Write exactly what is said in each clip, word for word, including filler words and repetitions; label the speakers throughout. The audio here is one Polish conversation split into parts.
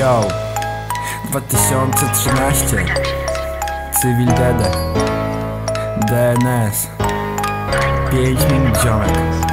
Speaker 1: Yo, dwa tysiące trzynaście, Cywil D D, D N S, pięć minut ziomek.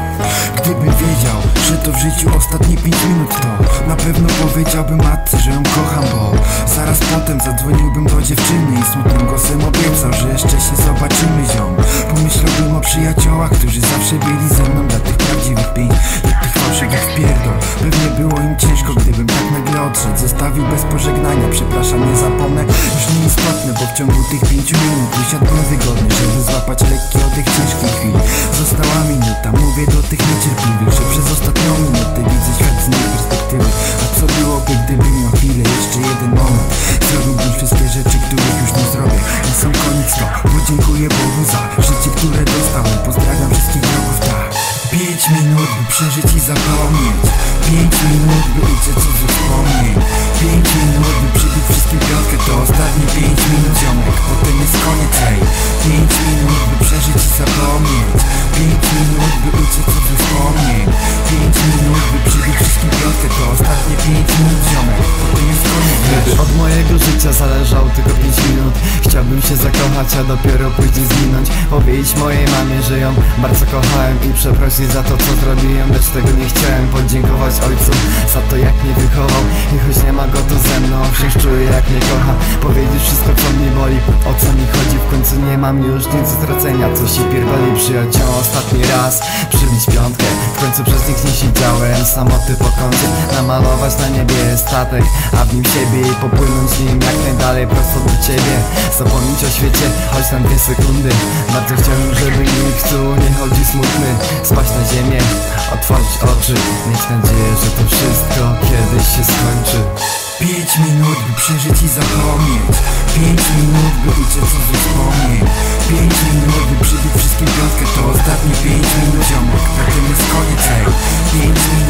Speaker 2: Gdybym wiedział, że to w życiu ostatnie pięć minut, to na pewno powiedziałbym matce, że ją kocham, bo zaraz potem zadzwoniłbym do dziewczyny i smutnym głosem obiecał, że jeszcze się zobaczymy, ziom. Pomyślałbym o przyjaciołach, którzy zawsze byli ze mną, dla tych prawdziwych pięć i tych fałszywych wpierdol. Pewnie było im ciężko, gdybym tak nagle odszedł, zostawił bez pożegnania, przepraszam, nie zapomnę, już nieistotne, bo w ciągu tych pięciu minut usiadłem wygodnie, żeby złapać lekki oddech ciężkiej chwili. Została minuta, mówię do tych niecierpliwych, że przez ostatnią minutę widzę świat z niej perspektywy. A co byłoby, gdybym miał chwilę, jeszcze jeden moment, zrobiłbym wszystkie rzeczy, których już nie zrobię. Na sam koniec to podziękuję Bogu za życie, które dostałem. Pozdrawiam wszystkich wrogów, tak. Pięć minut, by przeżyć i zapomnieć. Pięć minut, by uciec od wspomnień. Pięć minut, by przybić wszystkim piątkę. To ostatnie pięć minut, ziomek, potem jest koniec, hej. Pięć minut, by przeżyć i zapomnieć. Pięć minut, by uciec od wspomnień. Pięć minut, by przybić wszystkim piątkę. To ostatnie pięć minut, ziomek, potem jest koniec.
Speaker 3: Gdyby od mojego życia zależało tylko pięć minut, chciałbym się zakochać, a dopiero później zginąć. Powiedzieć mojej mamie, że ją bardzo kochałem i przeprosić za to, co zrobiłem, lecz tego nie chciałem. Podziękować ojcu za to, jak mnie wychował i choć nie ma go tu ze mną, wciąż czuję, jak mnie kocha. Powiedzieć wszystko, co mnie boli, o co mi chodzi, w końcu nie mam już nic do stracenia. Co się pierdoli, przyjaciół, ostatni raz przybić piątkę. W końcu przez nich nie siedziałem samoty po kącie, namalować na niebie statek, a w nim siebie i popłynąć nim jak najdalej prosto do ciebie. Zapomnieć o świecie, choć na dwie sekundy. Bardzo chciałem, żeby nikt tu nie chodzi smutny. Spać na ziemię, otworzyć oczy, mieć nadzieję, że to wszystko kiedyś się skończy.
Speaker 2: Pięć minut, by przeżyć i zapomnieć. Pięć minut, by uciec od wspomnień. Pięć minut, by przybić wszystkim piątkę. To ostatnie pięć minut, ziomek, potem jest koniec, hej. Pięć minut